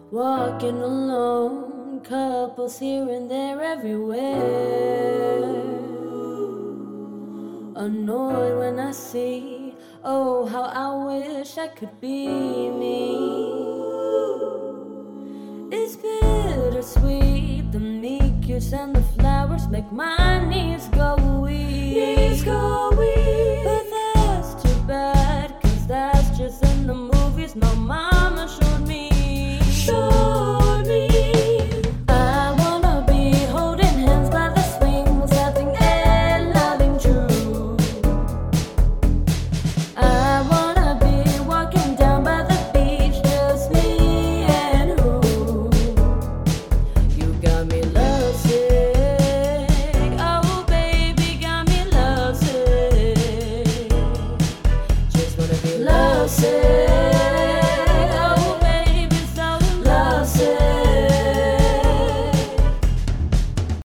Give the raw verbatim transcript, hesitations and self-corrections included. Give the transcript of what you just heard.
Walking alone, couples here and there everywhere. Annoyed when I see, oh, how I wish I could be me. It's bittersweet, the meat cutes and the flowers make my knees go weak. Knees go weak. But that's too bad, cause that's just in the movies my mama showed me. Showed me. I wanna be holding hands by the swings, laughing and loving true. I wanna be walking down by the beach, just me and who. You got me lovesick, oh baby, got me lovesick. Just wanna be lovesick.